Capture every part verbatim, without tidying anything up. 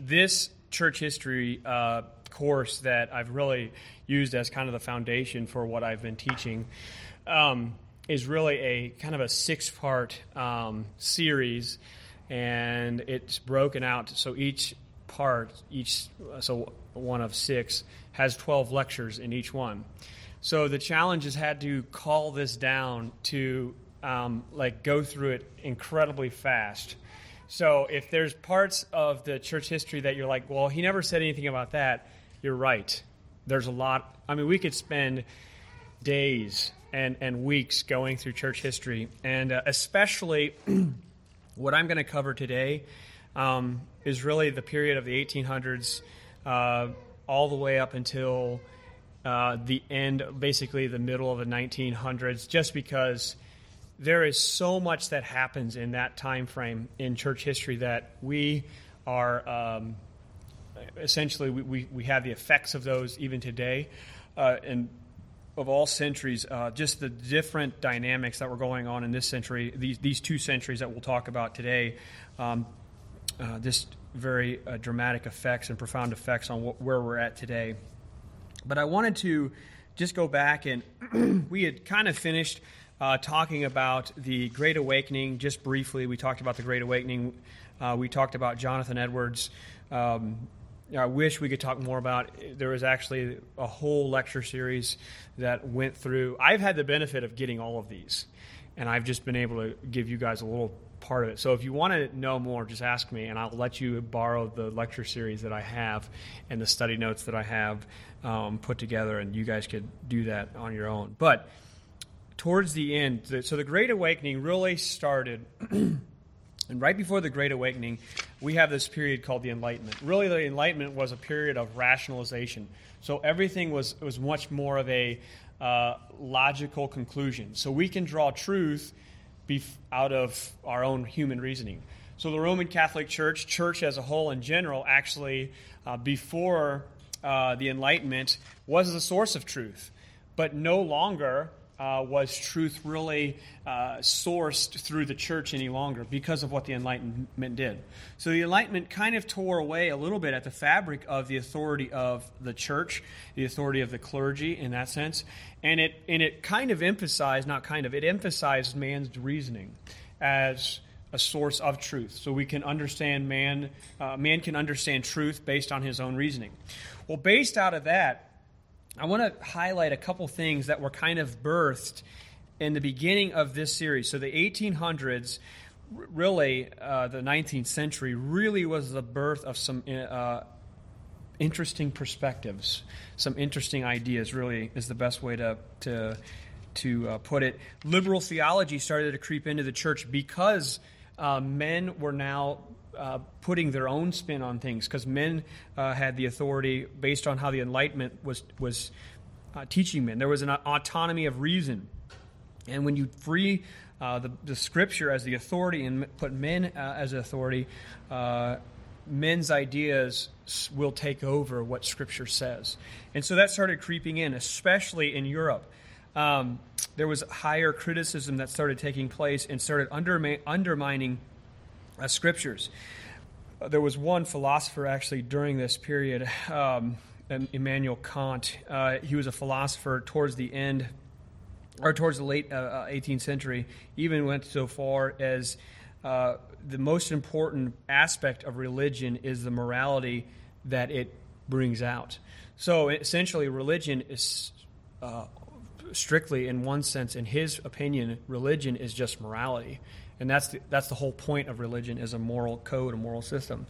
this church history uh, course that I've really used as kind of the foundation for what I've been teaching um, is really a kind of a six-part um, series, and it's broken out. So each part, each so one of six, has twelve lectures in each one. So the challenge has had to call this down to um, like go through it incredibly fast. So if there's parts of the church history that you're like, well, he never said anything about that, you're right. There's a lot. I mean, we could spend days and, and weeks going through church history, and uh, especially what I'm going to cover today um, is really the period of the eighteen hundreds uh, all the way up until uh, the end, basically the middle of the nineteen hundreds, just because there is so much that happens in that time frame in church history that we are um, essentially we, we, we have the effects of those even today, uh, and of all centuries, uh, just the different dynamics that were going on in this century, these these two centuries that we'll talk about today, um, uh, just very uh, dramatic effects and profound effects on wh- where we're at today. But I wanted to just go back, and we had kind of finished uh, talking about the Great Awakening just briefly. We talked about the Great Awakening. Uh, we talked about Jonathan Edwards. Um, I wish we could talk more about it. There was actually a whole lecture series that went through. I've had the benefit of getting all of these, and I've just been able to give you guys a little part of it. So if you want to know more, just ask me, and I'll let you borrow the lecture series that I have and the study notes that I have um, put together, and you guys could do that on your own. But towards the end, so the Great Awakening really started... And right before the Great Awakening, we have this period called the Enlightenment. Really, the Enlightenment was a period of rationalization. So everything was was much more of a uh, logical conclusion. So we can draw truth bef- out of our own human reasoning. So the Roman Catholic Church, church as a whole in general, actually, uh, before uh, the Enlightenment, was the source of truth. But no longer... Uh, was truth really uh, sourced through the church any longer because of what the Enlightenment did. So the Enlightenment kind of tore away a little bit at the fabric of the authority of the church, the authority of the clergy in that sense, and it and it kind of emphasized, not kind of, it emphasized man's reasoning as a source of truth. So we can understand man, uh, man can understand truth based on his own reasoning. Well, based out of that, I want to highlight a couple things that were kind of birthed in the beginning of this series. So the eighteen hundreds, really uh, the nineteenth century, really was the birth of some uh, interesting perspectives, some interesting ideas, really is the best way to to, to uh, put it. Liberal theology started to creep into the church because uh, men were now Uh, putting their own spin on things, because men uh, had the authority based on how the Enlightenment was was uh, teaching men. There was an autonomy of reason, and when you free uh, the, the Scripture as the authority and put men uh, as authority, uh, men's ideas will take over what Scripture says, and so that started creeping in, especially in Europe. Um, there was higher criticism that started taking place and started underma- undermining Uh, scriptures. Uh, there was one philosopher actually during this period, um, Immanuel Kant. Uh, he was a philosopher towards the end, or towards the late uh, eighteenth century, even went so far as uh, the most important aspect of religion is the morality that it brings out. So essentially, religion is uh, strictly, in one sense, in his opinion, religion is just morality. And that's the, that's the whole point of religion, is a moral code, a moral system.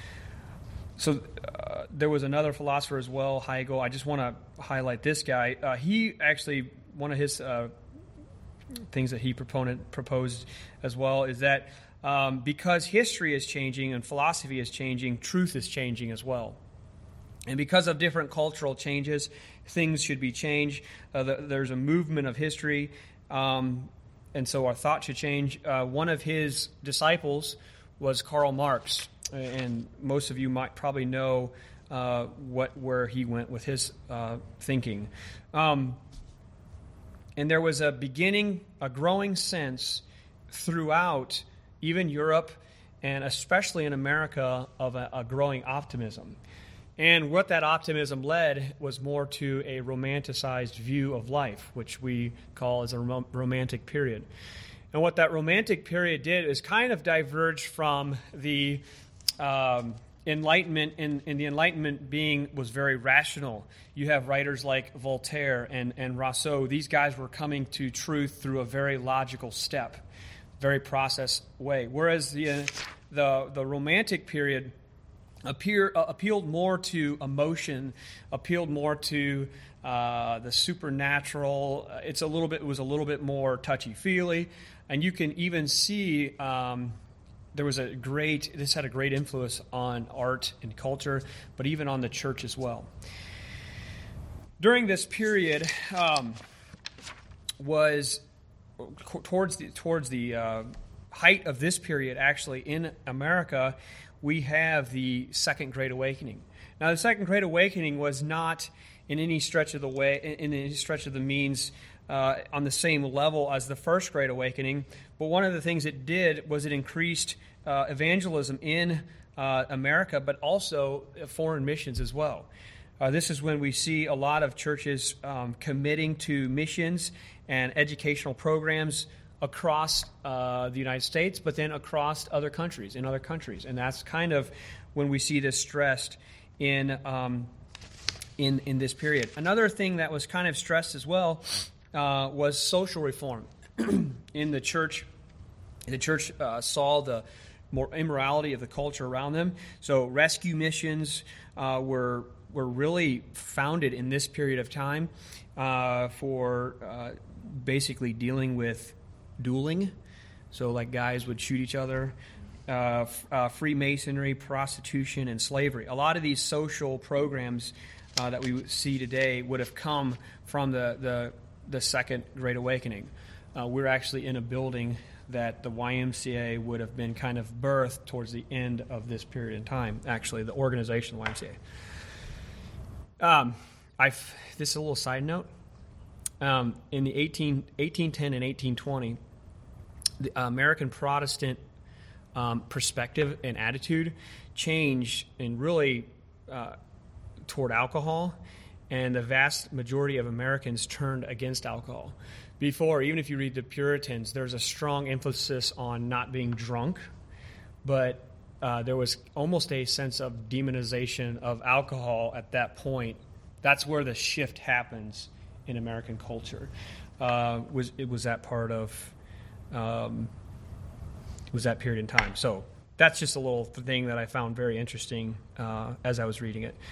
So uh, there was another philosopher as well, Hegel. I just want to highlight this guy. Uh, he actually, one of his uh, things that he proponent, proposed as well is that um, because history is changing and philosophy is changing, truth is changing as well. And because of different cultural changes, things should be changed. Uh, the, there's a movement of history, um, and so our thought should change. Uh, one of his disciples was Karl Marx, and most of you might probably know uh, what where he went with his uh, thinking. Um, and there was a beginning, a growing sense throughout even Europe and especially in America, of a, a growing optimism. And what that optimism led was more to a romanticized view of life, which we call as a rom- romantic period. And what that romantic period did is kind of diverge from the um, Enlightenment, and, and the Enlightenment being was very rational. You have writers like Voltaire and, and Rousseau. These guys were coming to truth through a very logical step, very process way. Whereas the uh, the the Romantic period appear, uh, appealed more to emotion, appealed more to uh, the supernatural. Uh, it's a little bit it was a little bit more touchy-feely, and you can even see um, there was a great this had a great influence on art and culture, but even on the church as well. During this period um, was towards the towards the uh, height of this period. Actually, in America, we have the Second Great Awakening. Now, the Second Great Awakening was not in any stretch of the way, in any stretch of the means, uh, on the same level as the First Great Awakening. But one of the things it did was it increased uh, evangelism in uh, America, but also foreign missions as well. Uh, this is when we see a lot of churches um, committing to missions and educational programs across uh, the United States, but then across other countries, in other countries. And that's kind of when we see this stressed in um, in in this period. Another thing that was kind of stressed as well uh, was social reform. In the church, the church uh, saw the more immorality of the culture around them. So rescue missions uh, were were really founded in this period of time uh, for uh, basically dealing with dueling. So like guys would shoot each other, uh, f- uh, Freemasonry, prostitution, and slavery. A lot of these social programs uh, that we see today would have come from the, the, the Second Great Awakening. Uh, we're actually in a building that the Y M C A would have been kind of birthed towards the end of this period in time, actually, the organization of the Y M C A. Um, I've, this is a little side note. Um, in the eighteen, eighteen ten and eighteen twenty, the American Protestant um, perspective and attitude changed and really uh, toward alcohol, and the vast majority of Americans turned against alcohol. Before, even if you read the Puritans, there's a strong emphasis on not being drunk, but uh, there was almost a sense of demonization of alcohol at that point. That's where the shift happens in American culture. Uh, was it was that part of um, was that period in time? So that's just a little thing that I found very interesting uh, as I was reading it.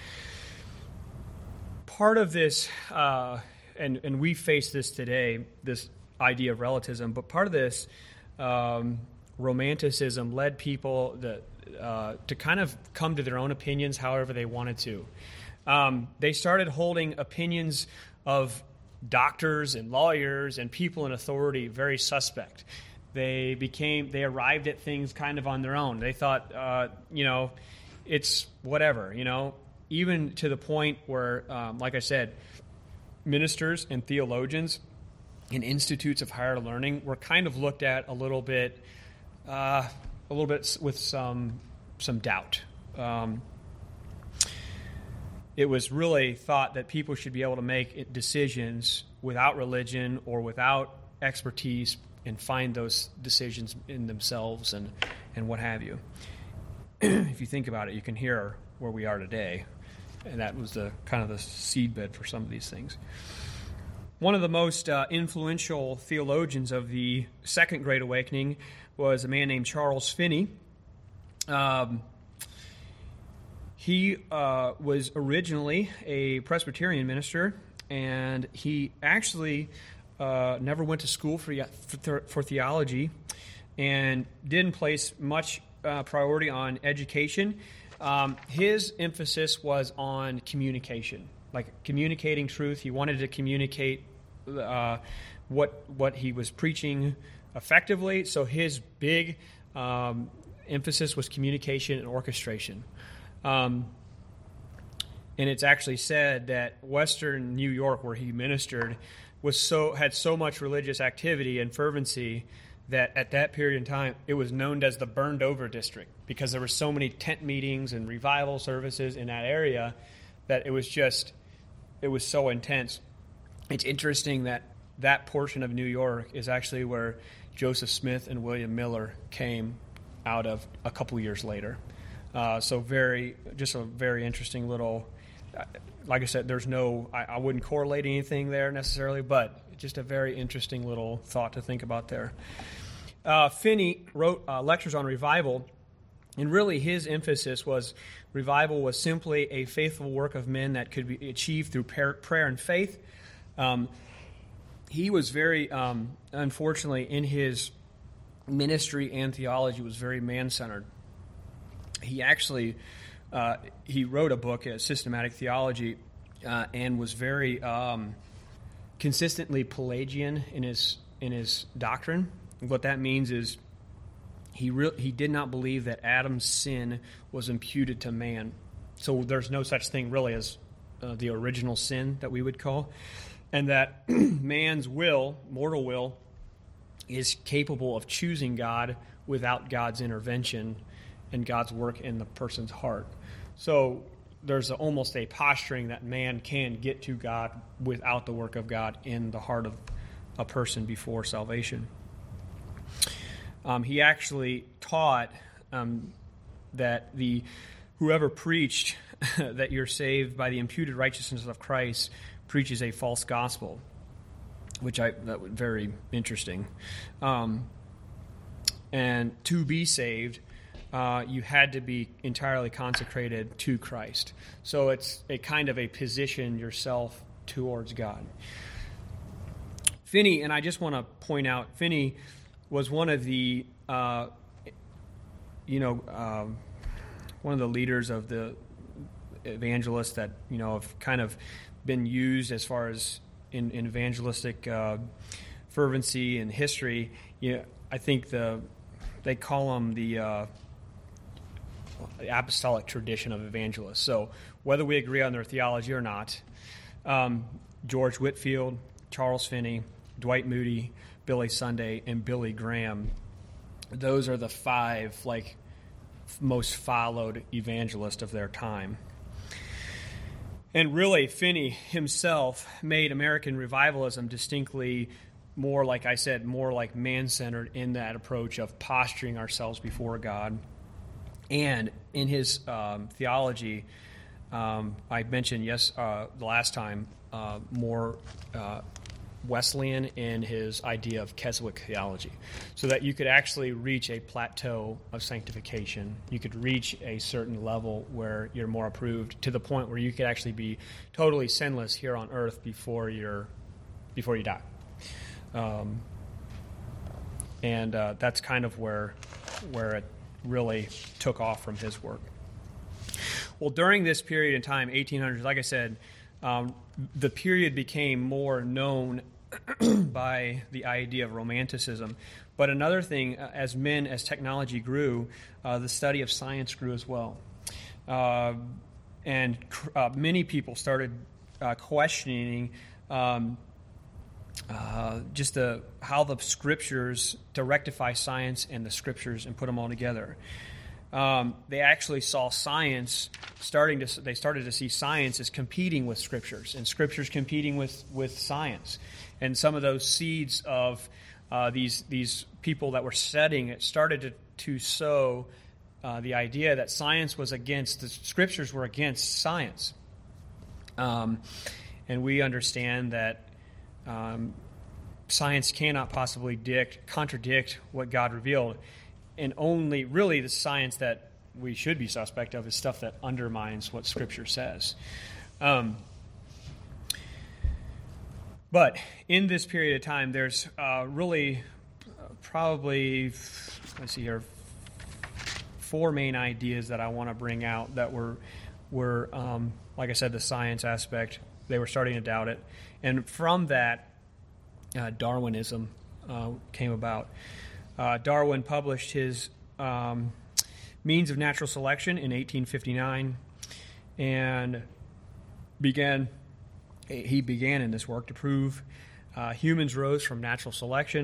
Part of this, uh, and and we face this today, this idea of relativism. But part of this um, romanticism led people that, uh, to kind of come to their own opinions however they wanted to. Um, they started holding opinions of doctors and lawyers and people in authority very suspect. They became, they arrived at things kind of on their own. They thought, uh, you know, it's whatever, you know, even to the point where, um, like I said, ministers and theologians in institutes of higher learning were kind of looked at a little bit, uh, a little bit with some some doubt. Um, it was really thought that people should be able to make decisions without religion or without expertise and find those decisions in themselves and, and what have you. If you think about it, you can hear where we are today, and that was the kind of the seedbed for some of these things. One of the most uh, influential theologians of the Second Great Awakening was a man named Charles Finney. Um, he uh, was originally a Presbyterian minister, and he actually uh, never went to school for, for, for theology and didn't place much uh, priority on education. Um, his emphasis was on communication, like communicating truth. He wanted to communicate uh, what what he was preaching effectively. So his big um, emphasis was communication and orchestration. Um, and it's actually said that Western New York, where he ministered, was so had so much religious activity and fervency that at that period in time, it was known as the burned over district because there were so many tent meetings and revival services in that area that it was just, it was so intense. It's interesting that that portion of New York is actually where Joseph Smith and William Miller came out of a couple years later. Uh, so very, just a very interesting little, like I said, there's no, I, I wouldn't correlate anything there necessarily, but just a very interesting little thought to think about there. Uh, Finney wrote uh, lectures on revival, and really his emphasis was revival was simply a faithful work of men that could be achieved through prayer, prayer and faith. Um, he was very, um, unfortunately, in his ministry and theology was very man-centered. He actually, uh, he wrote a book, a Systematic Theology, uh, and was very um, consistently Pelagian in his in his doctrine. What that means is he re- he did not believe that Adam's sin was imputed to man. So there's no such thing really as uh, the original sin that we would call. And that man's will, mortal will, is capable of choosing God without God's intervention and God's work in the person's heart. So there's a, almost a posturing that man can get to God without the work of God in the heart of a person before salvation. Um, he actually taught um, that the whoever preached that you're saved by the imputed righteousness of Christ preaches a false gospel, which I that was very interesting. Um, and to be saved, uh, you had to be entirely consecrated to Christ. So it's a kind of a position yourself towards God. Finney, and I just want to point out, Finney was one of the, uh, you know, um, one of the leaders of the evangelists that, you know, have kind of been used as far as in, in evangelistic uh, fervency and history. You know, I think the they call them the, uh, the apostolic tradition of evangelists. So whether we agree on their theology or not, um, George Whitefield, Charles Finney, Dwight Moody, Billy Sunday, and Billy Graham, those are the five like most followed evangelists of their time. And really, Finney himself made American revivalism distinctly more, like I said, more like man-centered in that approach of posturing ourselves before God. And in his um, theology, um, I mentioned yes uh, the last time uh, more uh, Wesleyan in his idea of Keswick theology, so that you could actually reach a plateau of sanctification. You could reach a certain level where you're more approved, to the point where you could actually be totally sinless here on earth before you're before you die. Um, and uh, that's kind of where where it really took off from his work. Well, during this period in time, eighteen hundreds, like I said, um, the period became more known by the idea of romanticism. But another thing, as men, as technology grew, uh, the study of science grew as well. Uh, and uh, many people started uh, questioning um, uh, just the, how the scriptures, to rectify science and the scriptures and put them all together. Um, they actually saw science starting to, they started to see science as competing with scriptures, and scriptures competing with, with science. And some of those seeds of uh, these these people that were studying it started to, to sow uh, the idea that science was against, the scriptures were against science. Um, and we understand that um, science cannot possibly dict, contradict what God revealed. And only, really, the science that we should be suspect of is stuff that undermines what Scripture says. Um, but in this period of time, there's uh, really uh, probably, let's see here, four main ideas that I want to bring out that were, were um, like I said, the science aspect. They were starting to doubt it. And from that, uh, Darwinism uh, came about. Uh, Darwin published his um, Means of Natural Selection in eighteen fifty-nine, and began he began in this work to prove uh, humans rose from natural selection,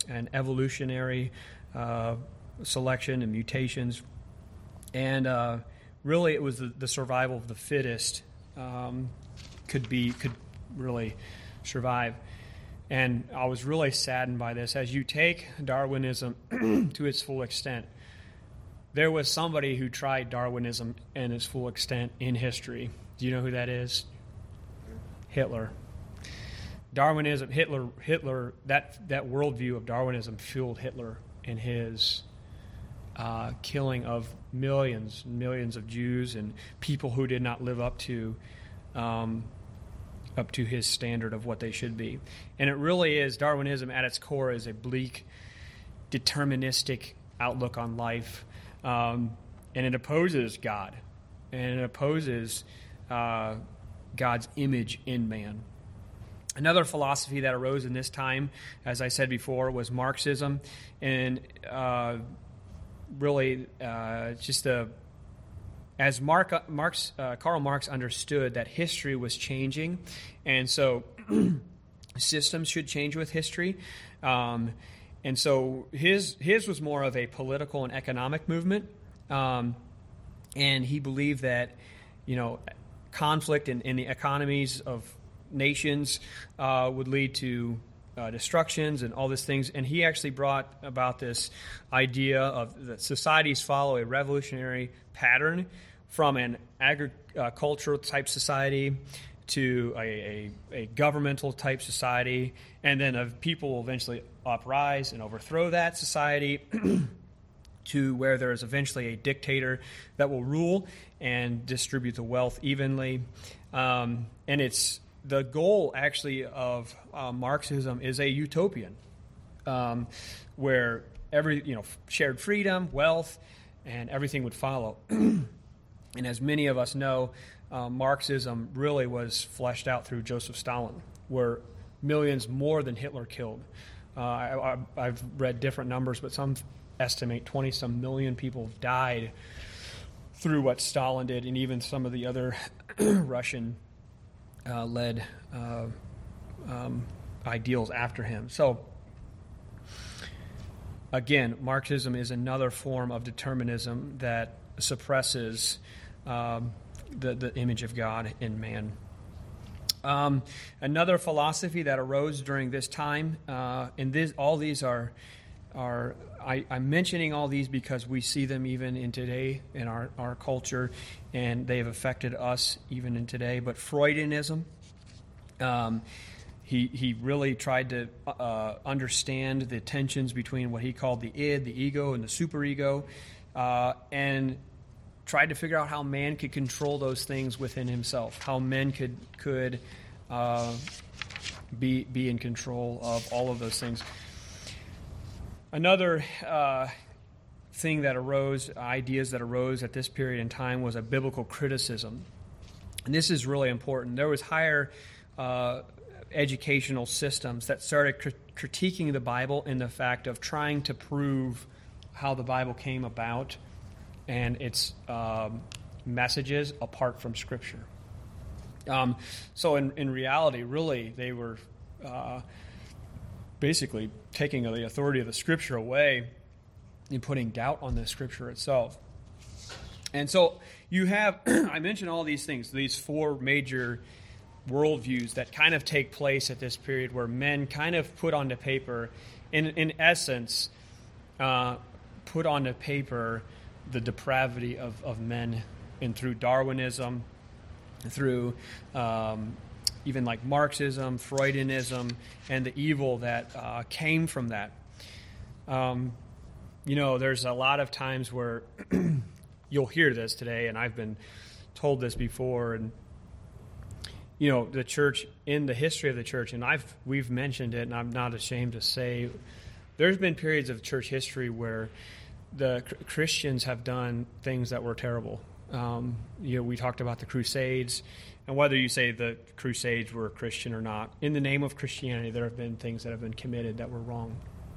and evolutionary uh, selection and mutations. And uh, really, it was the, the survival of the fittest um, could be could really survive. And I was really saddened by this. As you take Darwinism to its full extent, there was somebody who tried Darwinism in its full extent in history. Do you know who that is? Hitler. Darwinism, Hitler, Hitler. That that worldview of Darwinism fueled Hitler in his uh, killing of millions, millions of Jews and people who did not live up to, um, up to his standard of what they should be. And it really is, Darwinism at its core is a bleak, deterministic outlook on life, um, and it opposes God, and it opposes uh, God's image in man. Another philosophy that arose in this time, as I said before, was Marxism, and uh, really uh, just a, as Mark, Marx, uh, Karl Marx understood that history was changing, and so systems should change with history. Um, and so his his was more of a political and economic movement, um, and he believed that, you know, conflict in, in the economies of nations uh, would lead to uh, destructions and all these things. And he actually brought about this idea of that societies follow a revolutionary pattern from an agricultural type society to a, a, a governmental type society, and then of people will eventually uprise and overthrow that society to where there is eventually a dictator that will rule and distribute the wealth evenly. Um, and it's the goal, actually, of uh, Marxism is a utopian, um, where every you know shared freedom, wealth, and everything would follow. And as many of us know, uh, Marxism really was fleshed out through Joseph Stalin, where millions more than Hitler killed. Uh, I, I, I've read different numbers, but some estimate twenty-some million people died through what Stalin did, and even some of the other Russian Uh, led uh, um, ideals after him. So, again, Marxism is another form of determinism that suppresses um, the, the image of God in man. Um, another philosophy that arose during this time, uh, and this, all these are, are I, I'm mentioning all these because we see them even in today in our, our culture, and they've affected us even in today. But Freudianism, um, he he really tried to uh, understand the tensions between what he called the id, the ego, and the superego, uh, and tried to figure out how man could control those things within himself, how men could could uh, be be in control of all of those things. Another uh, thing that arose, ideas that arose at this period in time, was a biblical criticism. And this is really important. There was higher uh, educational systems that started crit- critiquing the Bible in the fact of trying to prove how the Bible came about and its um, messages apart from Scripture. Um, so in, in reality, really, they were Uh, basically taking the authority of the Scripture away and putting doubt on the Scripture itself. And so you have, I mentioned all these things, these four major worldviews that kind of take place at this period where men kind of put onto paper, in, in essence, uh, put onto paper the depravity of, of men, and through Darwinism, through um, even like Marxism, Freudianism, and the evil that uh, came from that. Um, you know, there's a lot of times where you'll hear this today, and I've been told this before, and you know, the church, in the history of the church, and I've we've mentioned it, and I'm not ashamed to say, there's been periods of church history where the Christians have done things that were terrible. Um, you know, we talked about the Crusades. And whether you say the Crusades were Christian or not, in the name of Christianity, there have been things that have been committed that were wrong.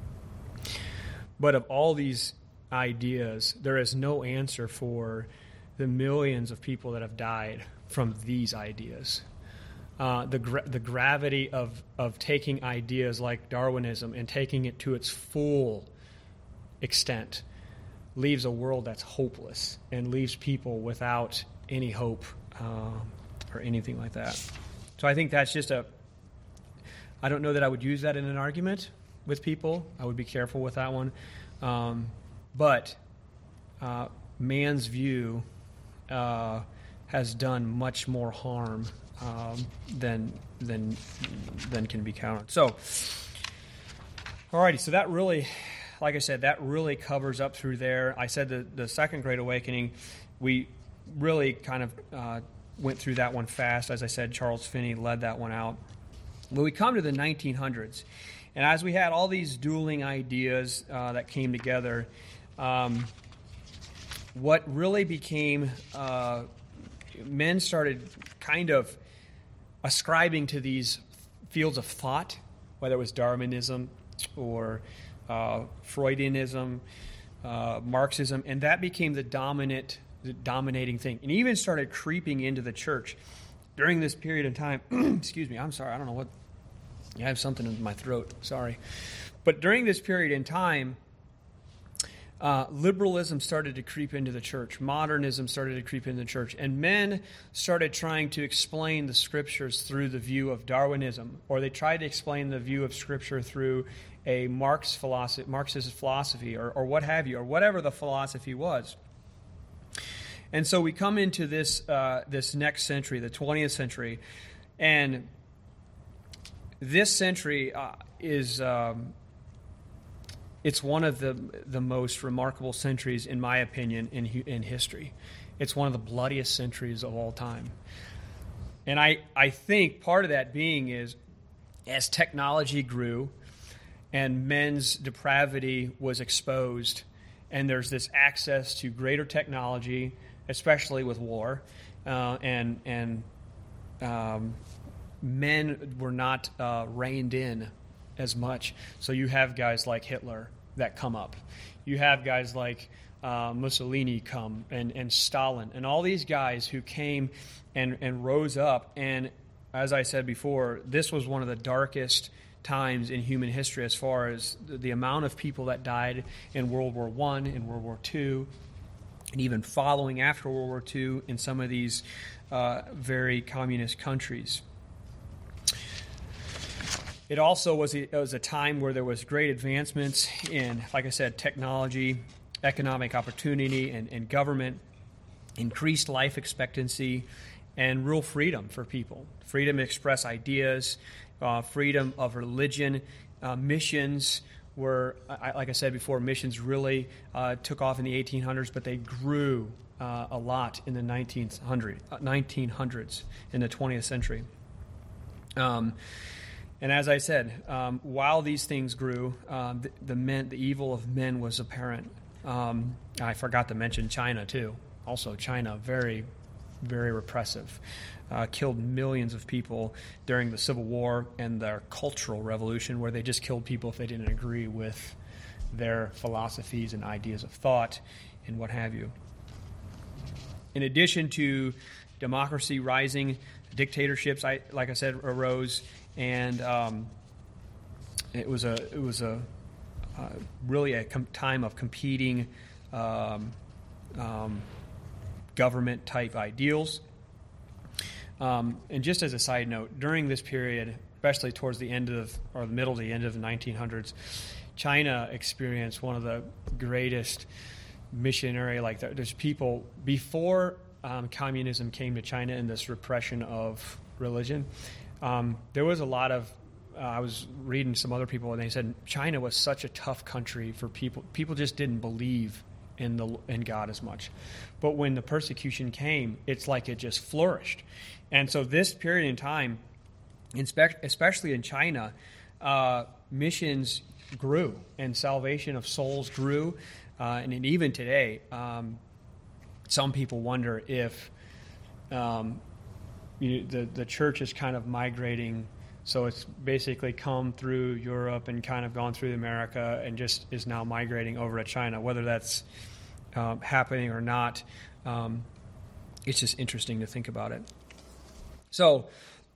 But of all these ideas, there is no answer for the millions of people that have died from these ideas. uh, the gra- the gravity of of taking ideas like Darwinism and taking it to its full extent leaves a world that's hopeless and leaves people without any hope uh, or anything like that. So I think that's just a. I don't know that I would use that in an argument with people. I would be careful with that one. Um, but uh, man's view uh, has done much more harm um, than than than can be counted. So, alrighty. So that really, like I said, that really covers up through there. I said the the Second Great Awakening, we really kind of uh, went through that one fast. As I said, Charles Finney led that one out. When we come to the nineteen hundreds, and as we had all these dueling ideas uh, that came together, um, what really became, uh, men started kind of ascribing to these fields of thought, whether it was Darwinism or uh, Freudianism, uh, Marxism, and that became the dominant, the dominating thing, and even started creeping into the church. During this period of time, excuse me, I'm sorry, I don't know what, I have something in my throat, sorry. But during this period in time, uh, liberalism started to creep into the church. Modernism started to creep into the church. And men started trying to explain the Scriptures through the view of Darwinism, or they tried to explain the view of Scripture through a Marx philosophy, Marxist philosophy, or, or what have you, or whatever the philosophy was. And so we come into this uh, this next century, the twentieth century, and this century uh, is um, it's one of the the most remarkable centuries, in my opinion, in in history. It's one of the bloodiest centuries of all time, and I I think part of that being is as technology grew, and men's depravity was exposed, and there's this access to greater technology, especially with war, uh, and and um, men were not uh, reined in as much. So you have guys like Hitler that come up. You have guys like uh, Mussolini come, and, and Stalin, and all these guys who came and, and rose up. And as I said before, this was one of the darkest times in human history as far as the, the amount of people that died in World War One, in World War Two, and even following after World War Two in some of these uh, very communist countries. It also was a, it was a time where there was great advancements in, like I said, technology, economic opportunity, and, and government, increased life expectancy, and real freedom for people. Freedom to express ideas, uh, freedom of religion, uh, missions, were, like I said before, missions really uh, took off in the eighteen hundreds, but they grew uh, a lot in the nineteen hundreds, in the twentieth century. Um, and as I said, um, while these things grew, um, the, the men, the evil of men was apparent. Um, I forgot to mention China too. Also, China, very, very repressive. Uh, killed millions of people during the Civil War and their Cultural Revolution, where they just killed people if they didn't agree with their philosophies and ideas of thought and what have you. In addition to democracy rising, dictatorships, I, like I said, arose, and um, it was a it was a uh, really a com- time of competing um, um, government type ideals. Um, and just as a side note, during this period, especially towards the end of, or the middle to the end of the nineteen hundreds, China experienced one of the greatest missionary, like there's people, before um, communism came to China and this repression of religion, um, there was a lot of, uh, I was reading some other people and they said China was such a tough country for people. People just didn't believe in the in God as much. But when the persecution came, it's like it just flourished. And so this period in time, especially in China, uh, missions grew and salvation of souls grew. Uh, and even today, um, some people wonder if um, you know, the, the church is kind of migrating. So it's basically come through Europe and kind of gone through America and just is now migrating over to China. Whether that's um, happening or not, um, it's just interesting to think about it. So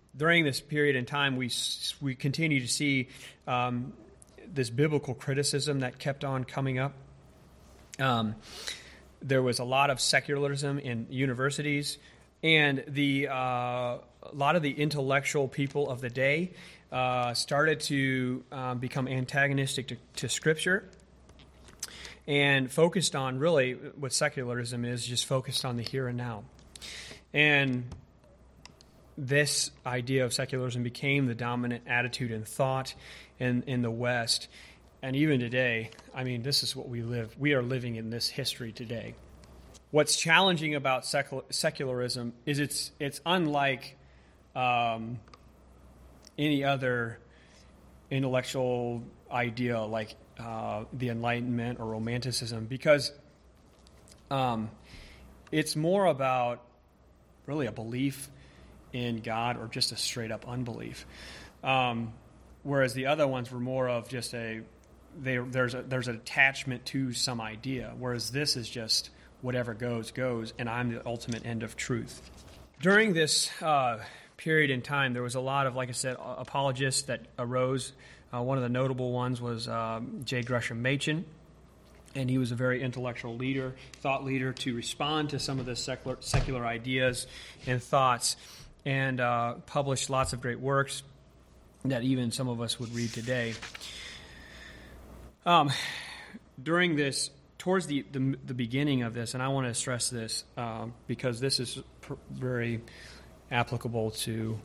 during this period in time, we we continue to see um, this biblical criticism that kept on coming up. Um, there was a lot of secularism in universities, and the uh, a lot of the intellectual people of the day uh, started to um, become antagonistic to, to Scripture, and focused on really what secularism is, just focused on the here and now. And this idea of secularism became the dominant attitude and thought in, in the West. And even today, I mean, this is what we live. We are living in this history today. What's challenging about secul- secularism is it's it's unlike um, any other intellectual idea like uh, the Enlightenment or Romanticism, because um, it's more about really a belief in God or just a straight-up unbelief. Um, whereas the other ones were more of just a, they, there's a there's an attachment to some idea, whereas this is just whatever goes, goes, and I'm the ultimate end of truth. During this uh, period in time, there was a lot of, like I said, apologists that arose. Uh, one of the notable ones was um, J. Gresham Machen, and he was a very intellectual leader, thought leader, to respond to some of the secular, secular ideas and thoughts, and uh, published lots of great works that even some of us would read today. Um, during this, towards the, the the beginning of this, and I want to stress this um, because this is pr- very applicable to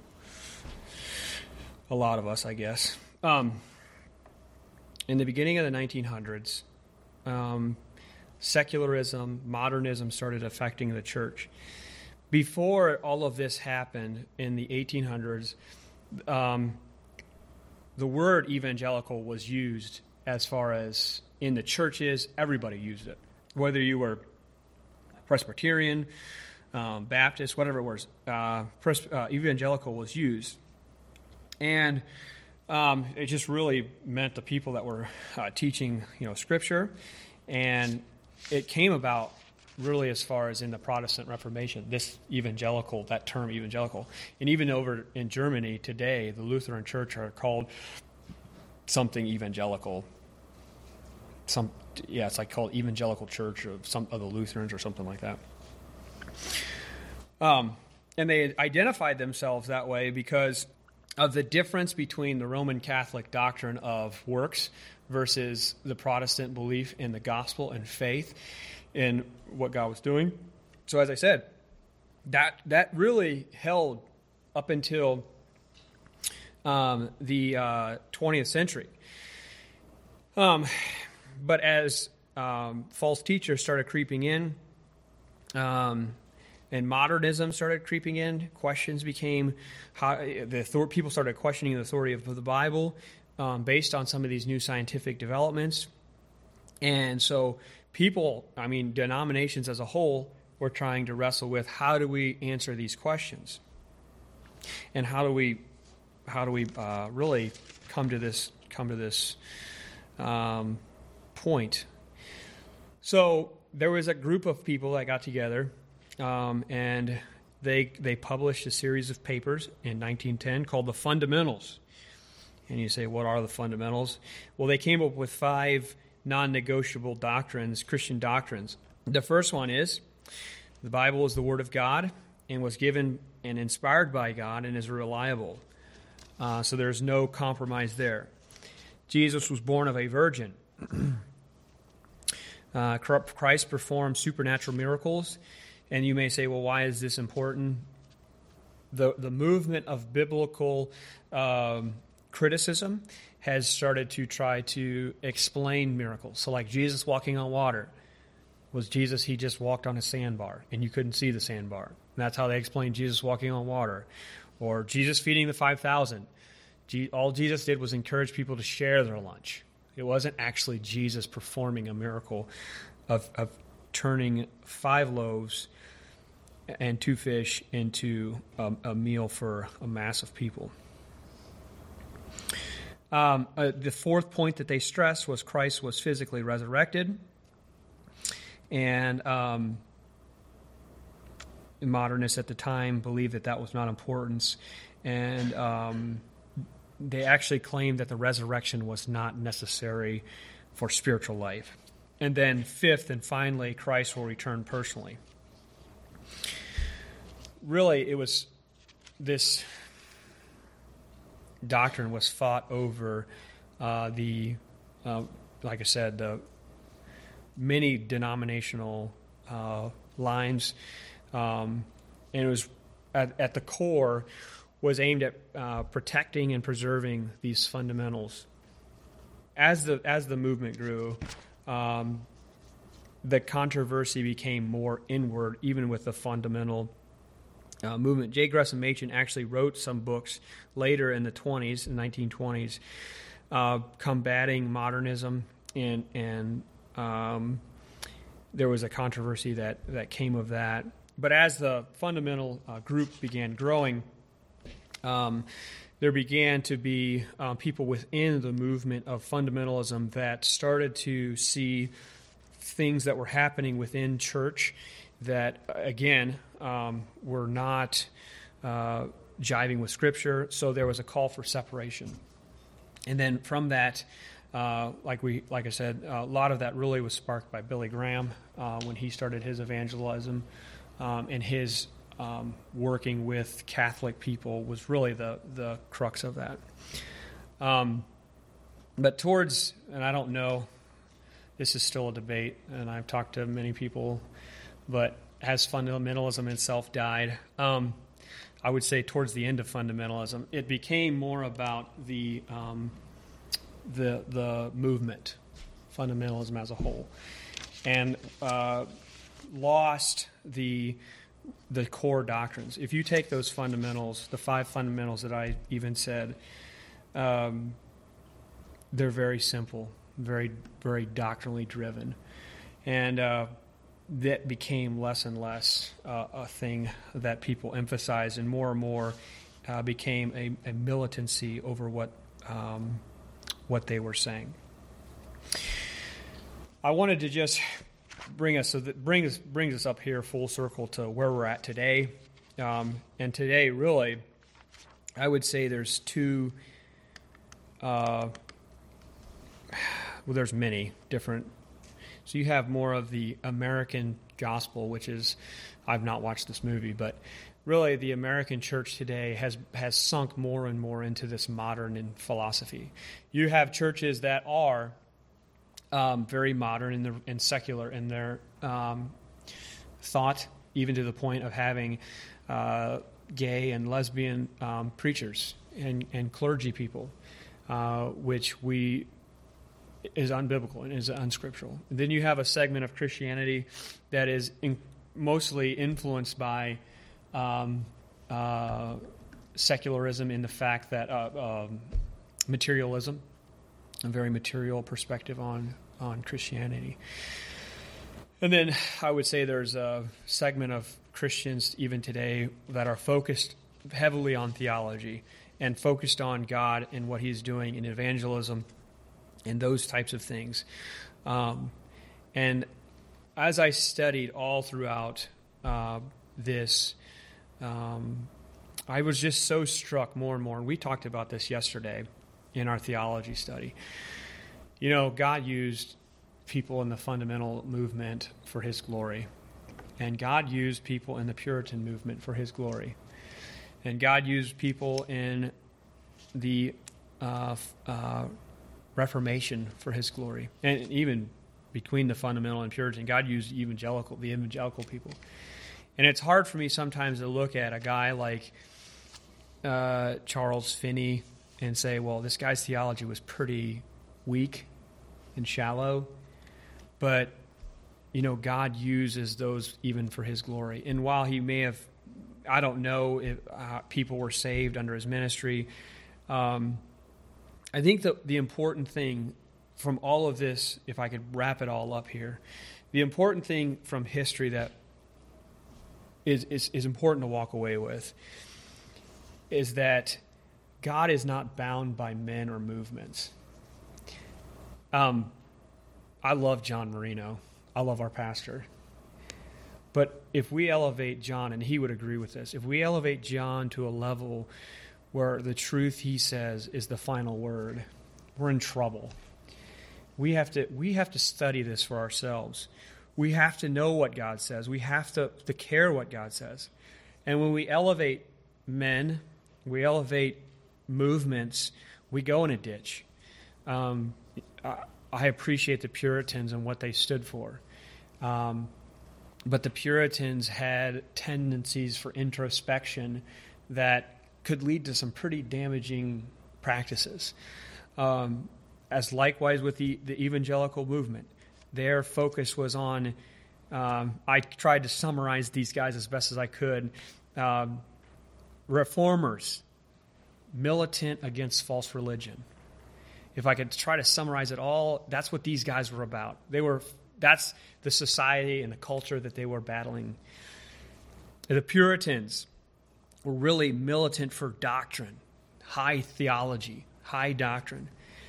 a lot of us, I guess. Um, in the beginning of the nineteen hundreds, um, secularism, modernism started affecting the church. Before all of this happened in the eighteen hundreds, um, the word evangelical was used as far as in the churches. Everybody used it. Whether you were Presbyterian, um, Baptist, whatever it was, uh, pres- uh, evangelical was used. And um, it just really meant the people that were uh, teaching, you know, Scripture. And it came about really as far as in the Protestant Reformation, this evangelical, that term evangelical. And even over in Germany today, the Lutheran Church are called something evangelical. Some, yeah, it's like called Evangelical Church of some of the Lutherans or something like that. Um, and they identified themselves that way because of the difference between the Roman Catholic doctrine of works versus the Protestant belief in the gospel and faith in what God was doing. So as I said, that that really held up until um, the uh, twentieth century. Um, but as um, false teachers started creeping in, um, and modernism started creeping in, questions became how the author- people started questioning the authority of the Bible um, based on some of these new scientific developments. And so people, I mean, denominations as a whole, were trying to wrestle with how do we answer these questions, and how do we how do we uh, really come to this come to this um, point. So there was a group of people that got together. Um, and they they published a series of papers in nineteen ten called the Fundamentals. And you say, what are the fundamentals? Well, they came up with five non-negotiable doctrines, Christian doctrines. The first one is the Bible is the Word of God and was given and inspired by God and is reliable. Uh, so there's no compromise there. Jesus was born of a virgin. uh, Christ performed supernatural miracles. And you may say, well, why is this important? The the movement of biblical um, criticism has started to try to explain miracles. So like Jesus walking on water. Was Jesus, he just walked on a sandbar, and you couldn't see the sandbar. And that's how they explain Jesus walking on water. Or Jesus feeding the five thousand. All Jesus did was encourage people to share their lunch. It wasn't actually Jesus performing a miracle of, of turning five loaves and two fish into a, a meal for a mass of people. Um, uh, the fourth point that they stressed was Christ was physically resurrected. And um, modernists at the time believed that that was not important, and um, they actually claimed that the resurrection was not necessary for spiritual life. And then fifth and finally, Christ will return personally. Really, it was this doctrine was fought over uh, the, uh, like I said, the many denominational uh, lines, um, and it was at, at the core was aimed at uh, protecting and preserving these fundamentals. As the as the movement grew, um, the controversy became more inward, even with the fundamental uh, movement. J. Gresham Machen actually wrote some books later in the twenties, in the nineteen twenties, uh, combating modernism, and and um, there was a controversy that, that came of that. But as the fundamental uh, group began growing, um, there began to be uh, people within the movement of fundamentalism that started to see things that were happening within church that, again, um, were not uh, jiving with Scripture. So there was a call for separation. And then from that, uh, like we, like I said, a lot of that really was sparked by Billy Graham uh, when he started his evangelism um, and his Um, working with Catholic people was really the, the crux of that. Um, but towards, and I don't know, this is still a debate, and I've talked to many people, but has fundamentalism itself died? Um, I would say towards the end of fundamentalism, it became more about the um, the the movement, fundamentalism as a whole, and uh, lost the the core doctrines. If you take those fundamentals, the five fundamentals that I even said, um, they're very simple, very, very doctrinally driven. And uh, that became less and less uh, a thing that people emphasized, and more and more uh, became a, a militancy over what um, what they were saying. I wanted to just bring us so that brings brings us up here full circle to where we're at today. Um, and today, really, I would say there's two. Uh, well, there's many different. So you have more of the American gospel, which is, I've not watched this movie, but really the American church today has has sunk more and more into this modern in philosophy. You have churches that are Um, very modern and, the, and secular in their um, thought, even to the point of having uh, gay and lesbian um, preachers and, and clergy people, uh, which we is unbiblical and is unscriptural. And then you have a segment of Christianity that is in, mostly influenced by um, uh, secularism in the fact that uh, um, materialism, a very material perspective on, on Christianity. And then I would say there's a segment of Christians even today that are focused heavily on theology and focused on God and what he's doing in evangelism and those types of things. Um, and as I studied all throughout uh, this, um, I was just so struck more and more, and we talked about this yesterday in our theology study. You know, God used people in the fundamental movement for his glory. And God used people in the Puritan movement for his glory. And God used people in the uh, uh, Reformation for his glory. And even between the fundamental and Puritan, God used evangelical, the evangelical people. And it's hard for me sometimes to look at a guy like uh, Charles Finney and say, well, this guy's theology was pretty weak and shallow, but, you know, God uses those even for his glory. And while he may have, I don't know if uh, people were saved under his ministry, um, I think the, the important thing from all of this, if I could wrap it all up here, the important thing from history that is, is, is important to walk away with is that God is not bound by men or movements. Um, I love John Marino. I love our pastor. But if we elevate John, and he would agree with this, if we elevate John to a level where the truth he says is the final word, we're in trouble. We have to we have to study this for ourselves. We have to know what God says. We have to, to care what God says. And when we elevate men, we elevate movements, we go in a ditch. Um, I, I appreciate the Puritans and what they stood for. Um, but the Puritans had tendencies for introspection that could lead to some pretty damaging practices. Um, as likewise with the, the evangelical movement. Their focus was on, um, I tried to summarize these guys as best as I could, um, reformers, militant against false religion. If I could try to summarize it all, that's what these guys were about. They were, that's the society and the culture that they were battling. The Puritans were really militant for doctrine, high theology, high doctrine.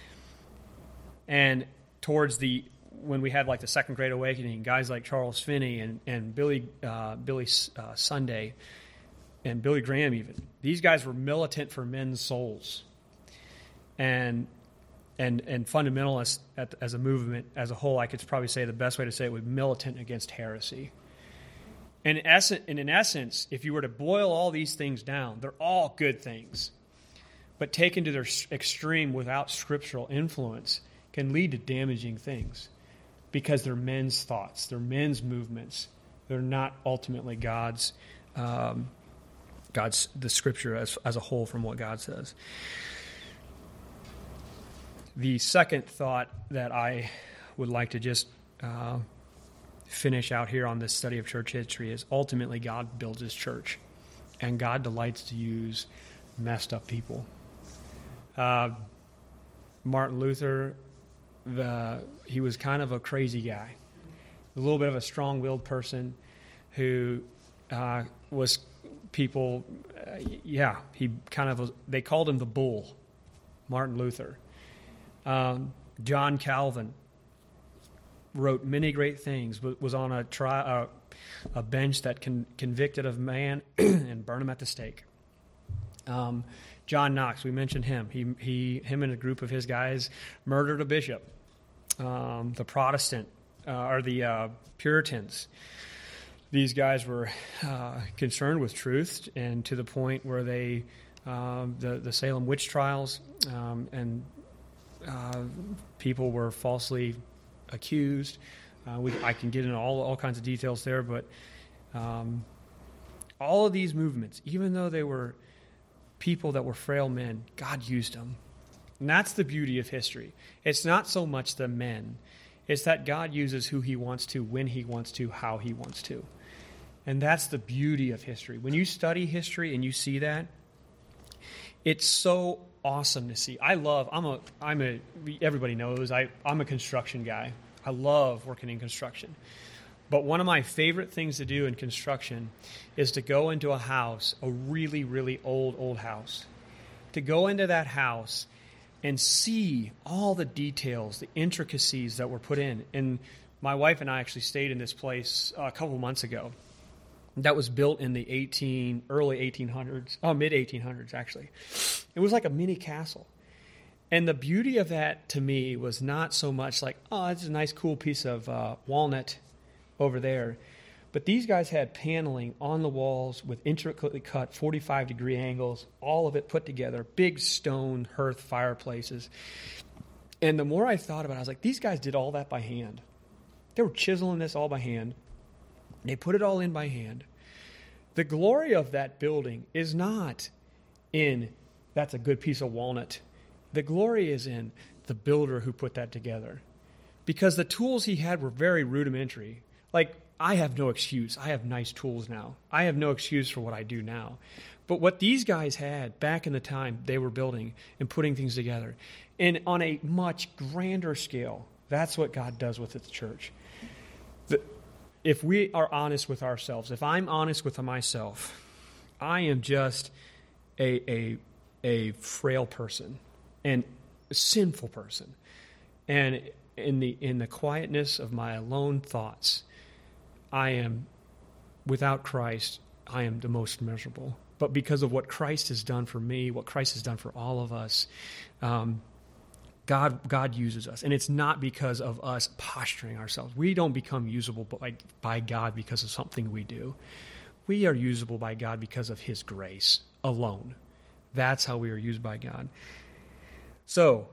And towards the, when we had like the Second Great Awakening, guys like Charles Finney and, and Billy, uh, Billy uh, Sunday and Billy Graham even, these guys were militant for men's souls. And and and fundamentalists at, as a movement, as a whole, I could probably say the best way to say it was militant against heresy. And in, essence, and in essence, if you were to boil all these things down, they're all good things. But taken to their extreme without scriptural influence can lead to damaging things because they're men's thoughts, they're men's movements. They're not ultimately God's, um, God's the Scripture as as a whole from what God says. The second thought that I would like to just uh, finish out here on this study of church history is ultimately God builds His church, and God delights to use messed up people. Uh, Martin Luther, the he was kind of a crazy guy, a little bit of a strong-willed person who uh, was people, uh, yeah, he kind of was, they called him the bull, Martin Luther. Um, John Calvin wrote many great things, but was on a tri- uh, a bench that con- convicted of man and burned him at the stake. Um, John Knox, we mentioned him. He, he, him and a group of his guys murdered a bishop. Um, the Protestant, uh, or the uh, Puritans, these guys were uh, concerned with truth, and to the point where they, uh, the the Salem witch trials, um, and uh, people were falsely accused. Uh, we, I can get into all all kinds of details there, but um, all of these movements, even though they were people that were frail men, God used them. And that's the beauty of history. It's not so much the men. It's that God uses who He wants to, when He wants to, how He wants to. And that's the beauty of history. When you study history and you see that, it's so awesome to see. I love, I'm a, I'm a, everybody knows, I, I'm a construction guy. I love working in construction. But one of my favorite things to do in construction is to go into a house, a really, really old, old house. To go into that house and see all the details, the intricacies that were put in. And my wife and I actually stayed in this place a couple months ago. That was built in the eighteen early eighteen hundreds, oh, mid eighteen hundreds actually. It was like a mini castle. And the beauty of that to me was not so much like, oh, it's a nice, cool piece of uh, walnut over there. But these guys had paneling on the walls with intricately cut forty-five degree angles, all of it put together, big stone hearth fireplaces. And the more I thought about it, I was like, these guys did all that by hand. They were chiseling this all by hand. They put it all in by hand. The glory of that building is not in, that's a good piece of walnut. The glory is in the builder who put that together. Because the tools he had were very rudimentary. Like, I have no excuse. I have nice tools now. I have no excuse for what I do now. But what these guys had back in the time they were building and putting things together, and on a much grander scale, that's what God does with His church. The, if we are honest with ourselves, if I'm honest with myself, I am just a a, a frail person and a sinful person. And in the in the quietness of my alone thoughts, I am without Christ, I am the most miserable. But because of what Christ has done for me, what Christ has done for all of us, um, God God uses us. And it's not because of us posturing ourselves. We don't become usable by, by God because of something we do. We are usable by God because of his grace alone. That's how we are used by God. So,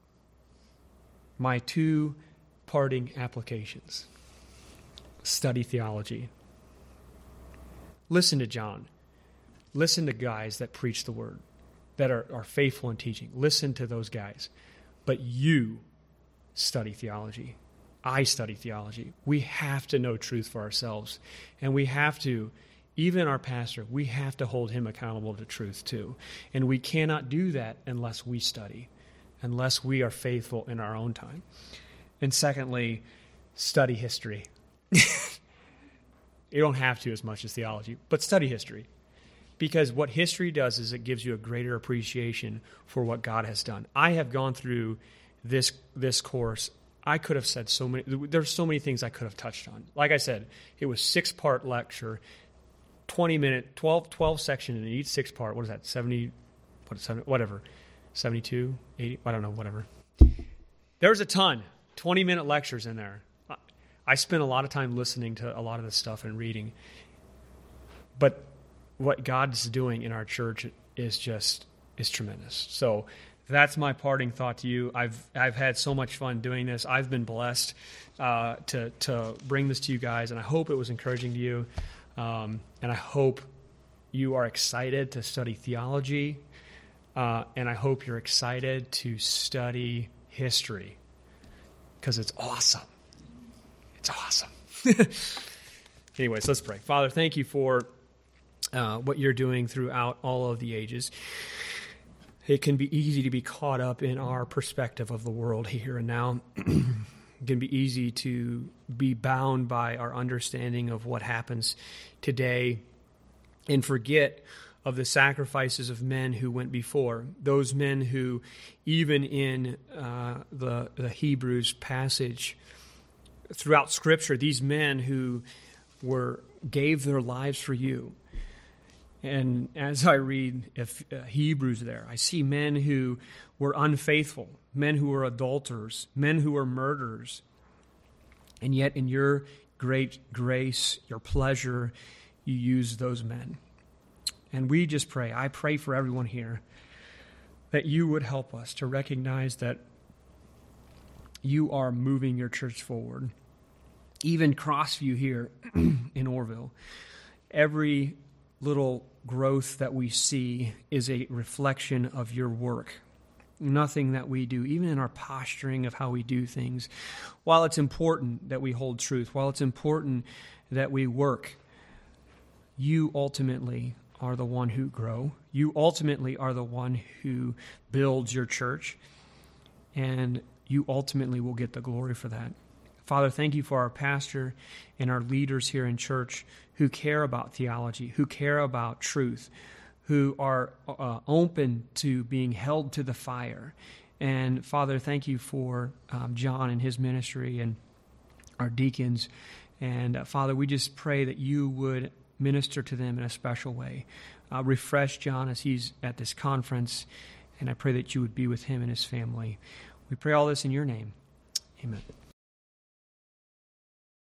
my two parting applications. Study theology. Listen to John. Listen to guys that preach the word, that are, are faithful in teaching. Listen to those guys. But you study theology. I study theology. We have to know truth for ourselves. And we have to, even our pastor, we have to hold him accountable to truth too. And we cannot do that unless we study, unless we are faithful in our own time. And secondly, study history. You don't have to as much as theology, but study history. Because what history does is it gives you a greater appreciation for what God has done. I have gone through this this course. I could have said so many, there's so many things I could have touched on. Like I said, it was six-part lecture, twenty minute, twelve, twelve section in each six-part. What is that, seventy, what is seventy, whatever, seventy-two, eighty, I don't know, whatever. There's a ton, twenty-minute lectures in there. I spent a lot of time listening to a lot of this stuff and reading. But what God's doing in our church is just is tremendous. So that's my parting thought to you. I've I've had so much fun doing this. I've been blessed uh, to to bring this to you guys, and I hope it was encouraging to you. Um, and I hope you are excited to study theology, uh, and I hope you're excited to study history because it's awesome. It's awesome. Anyways, let's pray. Father, thank you for uh, what you're doing throughout all of the ages. It can be easy to be caught up in our perspective of the world here and now. It can be easy to be bound by our understanding of what happens today and forget of the sacrifices of men who went before. Those men who, even in uh, the, the Hebrews passage, throughout Scripture, these men who were gave their lives for you. And as I read if, uh, Hebrews there, I see men who were unfaithful, men who were adulterers, men who were murderers. And yet in your great grace, your pleasure, you use those men. And we just pray, I pray for everyone here, that you would help us to recognize that you are moving your church forward. Even Crossview here in Orville, every little growth that we see is a reflection of your work. Nothing that we do, even in our posturing of how we do things, while it's important that we hold truth, while it's important that we work, you ultimately are the one who grow. You ultimately are the one who builds your church, and you ultimately will get the glory for that. Father, thank you for our pastor and our leaders here in church who care about theology, who care about truth, who are uh, open to being held to the fire. And Father, thank you for um, John and his ministry and our deacons. And uh, Father, we just pray that you would minister to them in a special way. Uh, refresh John as he's at this conference, and I pray that you would be with him and his family. We pray all this in your name. Amen.